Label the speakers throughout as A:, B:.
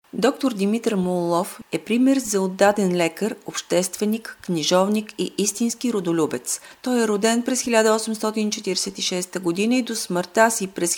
A: Доктор Димитър Моллов е пример за отдаден лекар, общественик, книжовник и истински родолюбец. Той е роден през 1846 година и до смъртта си през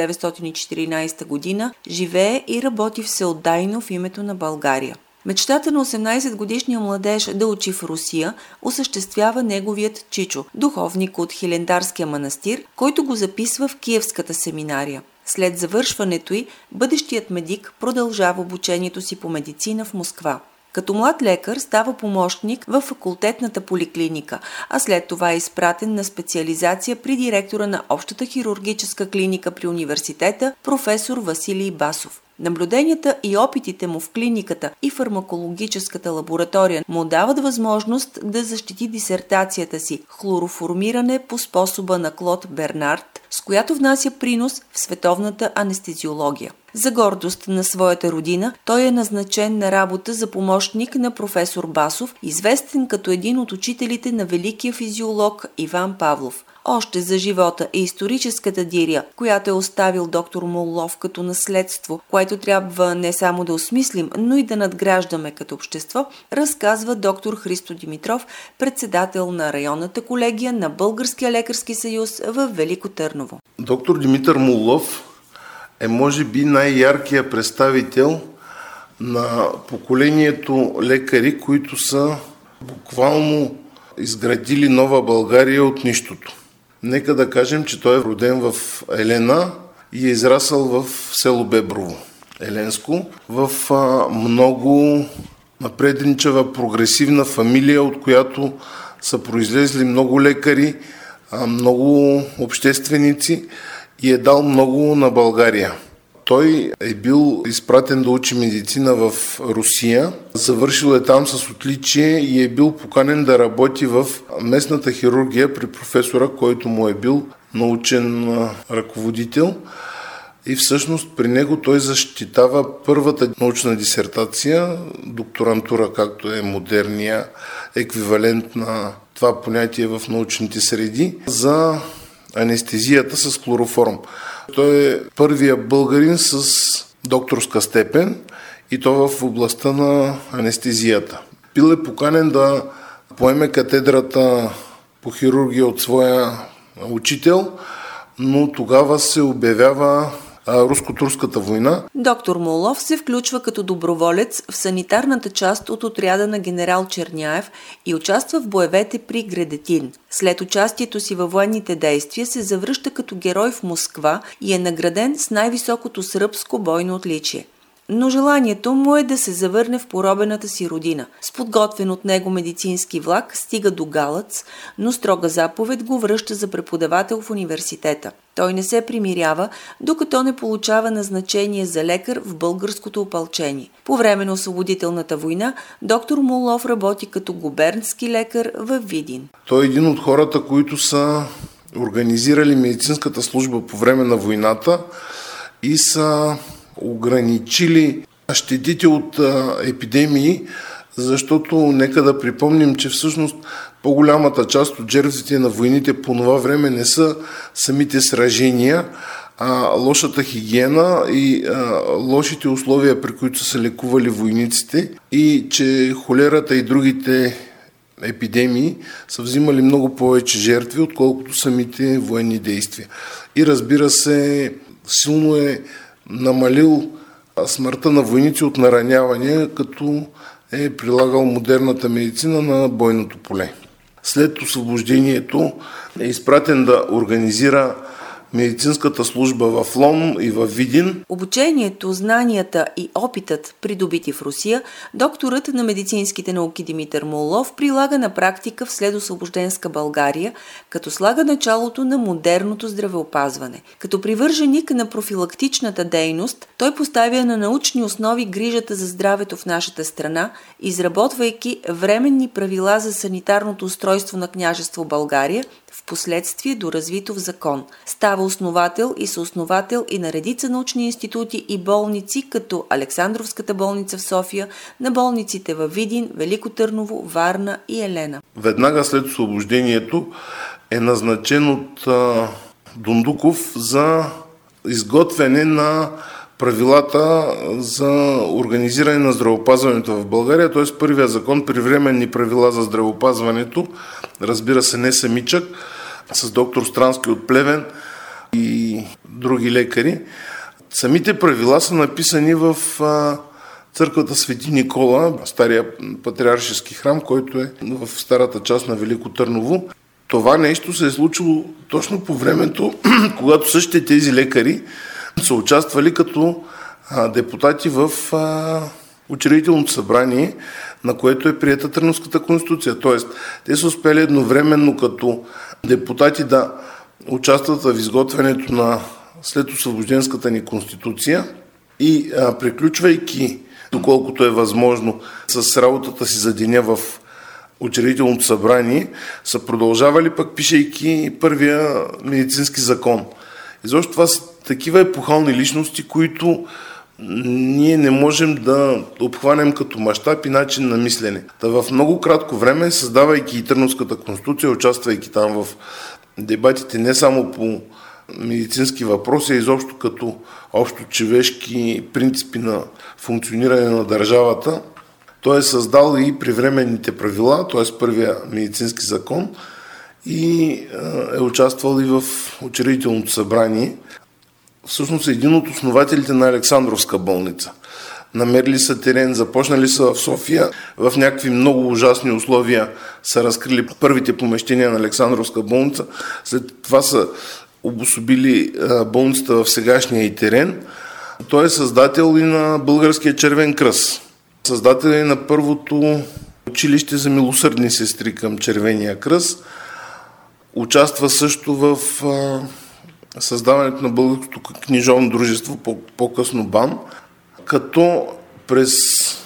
A: 1914 година живее и работи всеотдайно в името на България. Мечтата на 18-годишния младеж да учи в Русия осъществява неговият чичо, духовник от Хилендарския манастир, който го записва в Киевската семинария. След завършването й, бъдещият медик продължава обучението си по медицина в Москва. Като млад лекар става помощник в факултетната поликлиника, а след това е изпратен на специализация при директора на Общата хирургическа клиника при университета професор Василий Басов. Наблюденията и опитите му в клиниката и фармакологическата лаборатория му дават възможност да защити дисертацията си «Хлороформиране по способа на Клод Бернард», с която внася принос в световната анестезиология. За гордост на своята родина, той е назначен на работа за помощник на професор Басов, известен като един от учителите на великия физиолог Иван Павлов. Още за живота и историческата диря, която е оставил доктор Моллов като наследство, което трябва не само да осмислим, но и да надграждаме като общество, разказва доктор Христо Димитров, председател на районната колегия на Българския лекарски съюз в Велико Търново.
B: Доктор Димитър Моллов е може би най-яркият представител на поколението лекари, които са буквално изградили нова България от нищото. Нека да кажем, че той е роден в Елена и е израсъл в село Беброво, Еленско, в много напредничава, прогресивна фамилия, от която са произлезли много лекари, много общественици и е дал много на България. Той е бил изпратен да учи медицина в Русия, завършил е там с отличие и е бил поканен да работи в местната хирургия при професора, който му е бил научен ръководител. И всъщност при него той защитава първата научна дисертация, докторантура, както е модерния еквивалент на това понятие в научните среди, за анестезията с хлороформ. Той е първият българин с докторска степен и то в областта на анестезията. Бил е поканен да поеме катедрата по хирургия от своя учител, но тогава се обявява Руско-турската война.
A: Доктор Моллов се включва като доброволец в санитарната част от отряда на генерал Черняев и участва в боевете при Гредетин. След участието си във военните действия се завръща като герой в Москва и е награден с най-високото сръбско бойно отличие. Но желанието му е да се завърне в поробената си родина. С подготвен от него медицински влак стига до Галац, но строга заповед го връща за преподавател в университета. Той не се примирява, докато не получава назначение за лекар в българското опълчение. По време на освободителната война доктор Моллов работи като губернски лекар във Видин.
B: Той е един от хората, които са организирали медицинската служба по време на войната и са ограничили щетите от епидемии, защото нека да припомним, че всъщност по-голямата част от жертвите на войните по това време не са самите сражения, а лошата хигиена и лошите условия, при които са се лекували войниците, и че холерата и другите епидемии са взимали много повече жертви, отколкото самите военни действия. И разбира се, силно е намалил смъртта на войници от наранявания, като е прилагал модерната медицина на бойното поле. След освобождението е изпратен да организира медицинската служба в Лом и в Видин.
A: Обучението, знанията и опитът, придобити в Русия, докторът на медицинските науки Димитър Моллов прилага на практика в следосвобожденска България, като слага началото на модерното здравеопазване. Като привърженик на профилактичната дейност, той поставя на научни основи грижата за здравето в нашата страна, изработвайки временни правила за санитарното устройство на княжество България, впоследствие доразвито в закон. Става основател и съосновател и на редица научни институти и болници, като Александровската болница в София, на болниците във Видин, Велико Търново, Варна и Елена.
B: Веднага след освобождението е назначен от Дундуков за изготвяне на правилата за организиране на здравеопазването в България, т.е. първия закон при временни правила за здравеопазването, разбира се не самичък, с доктор Странски от Плевен и други лекари. Самите правила са написани в църквата Свети Никола, стария патриаршески храм, който е в старата част на Велико Търново. Това нещо се е случило точно по времето, когато същите тези лекари са участвали като депутати в учредителното събрание, на което е приета Търновската конституция. Тоест, те са успели едновременно като депутати да участват в изготвянето на след освобожденската ни конституция и приключвайки, доколкото е възможно, с работата си за деня в учредителното събрание, са продължавали пък пишейки първия медицински закон. Изобщо това са такива епохални личности, които ние не можем да обхванем като мащаб и начин на мислене. Та в много кратко време, създавайки и Търновската конституция, участвайки там в дебатите не само по медицински въпроси, а изобщо като общо човешки принципи на функциониране на държавата, той е създал и привременните правила, т.е. първия медицински закон, и е участвал и в учредителното събрание. Всъщност един от основателите на Александровска болница. Намерили са терен, започнали са в София, в някакви много ужасни условия са разкрили първите помещения на Александровска болница, след това са обособили болницата в сегашния и терен. Той е създател и на Българския червен кръст. Създател е на първото училище за милосърдни сестри към Червения кръст. Участва също в създаването на Българското книжовно дружество, по-късно БАН, като през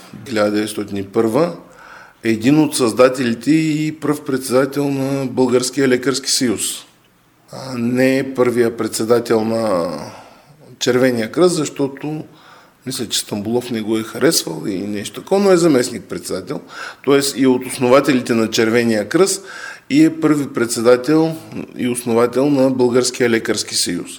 B: 1901 е един от създателите и пръв председател на Българския лекарски съюз. Не е първия председател на Червения кръст, защото мисля, че Стамболов не го е харесвал и нещо такова, но е заместник-председател, т.е. и от основателите на Червения кръст и е първи председател и основател на Българския лекарски съюз.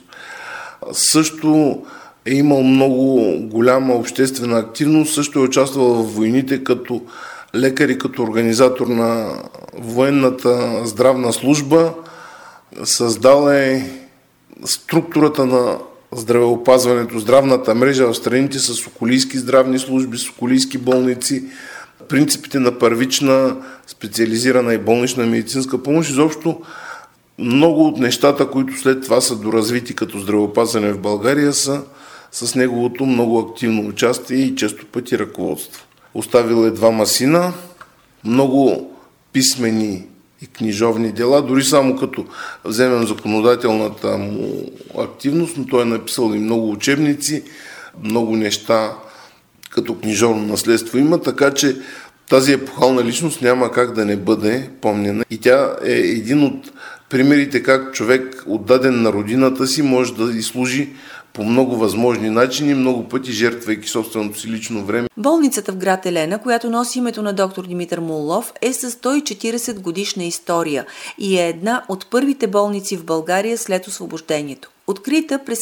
B: Също е имал много голяма обществена активност, също е участвал в войните като лекар и като организатор на военната здравна служба, създал е структурата на здравеопазването, здравната мрежа в страните с околийски здравни служби, с околийски болници, принципите на първична, специализирана и болнична медицинска помощ. Изобщо много от нещата, които след това са доразвити като здравеопазване в България, са с неговото много активно участие и често пъти ръководство. Оставил е 2 сина, много писмени и книжовни дела, дори само като вземем законодателната му активност, но той е написал и много учебници, много неща като книжовно наследство има, така че тази епохална личност няма как да не бъде помнена. И тя е един от примерите как човек, отдаден на родината си, може да изслужи по много възможни начини, много пъти жертвайки собственото си лично време.
A: Болницата в град Елена, която носи името на доктор Димитър Моллов, е с 140 годишна история и е една от първите болници в България след освобождението. Открита през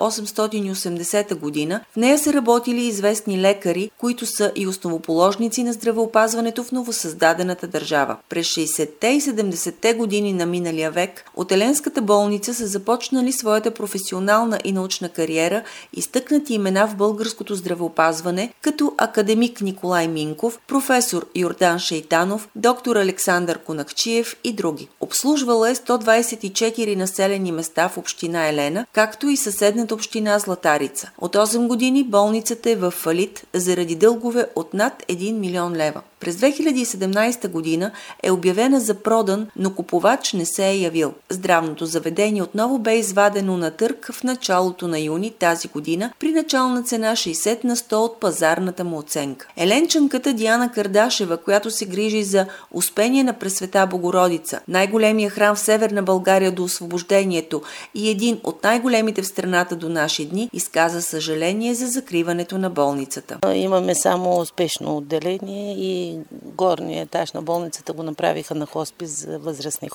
A: 1880 година, в нея са работили известни лекари, които са и основоположници на здравеопазването в новосъздадената държава. През 60-те и 70-те години на миналия век от Еленската болница са започнали своята професионална и научна кариера изтъкнати имена в българското здравеопазване, като академик Николай Минков, професор Йордан Шейтанов, доктор Александър Конакчиев и други. Обслужвала е 124 населени места в община Елена, както и съседната община Златарица. От 8 години болницата е в фалит заради дългове от над 1 милион лева. През 2017 година е обявена за продан, но купувач не се е явил. Здравното заведение отново бе извадено на търг в началото на юни тази година при начална цена 60 на 100 от пазарната му оценка. Еленчанката Диана Кардашева, която се грижи за Успение на Пресвета Богородица, най-големия храм в Северна България до освобождението и един от най-големите в страната до наши дни, изказа съжаление за закриването на болницата.
C: Имаме само успешно отделение и горния етаж на болницата го направиха на хоспис за възрастни хора.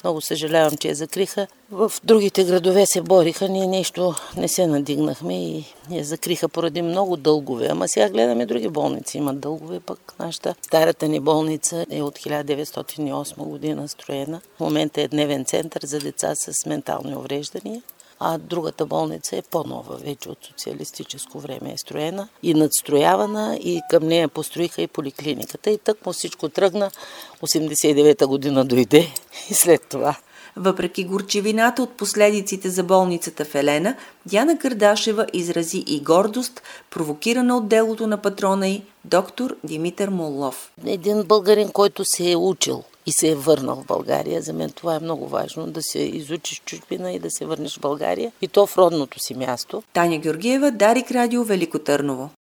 C: Много съжалявам, че я закриха. В другите градове се бориха, ние нещо не се надигнахме и я закриха поради много дългове. Ама сега гледаме, други болници имат дългове, пък нашата старата ни болница е от 1908 година строена. В момента е дневен център за деца с ментални увреждания. А другата болница е по-нова, вече от социалистическо време е строена и надстроявана, и към нея построиха и поликлиниката. И тъкмо всичко тръгна, 89-та година дойде и след това.
A: Въпреки горчивината от последиците за болницата в Елена, Диана Кардашева изрази и гордост, провокирана от делото на патрона й, доктор Димитър Моллов.
C: Един българин, който се е учил и се е върнал в България. За мен това е много важно, да се изучиш чужбина и да се върнеш в България, и то в родното си място.
A: Таня Георгиева, Дарик Радио, Велико Търново.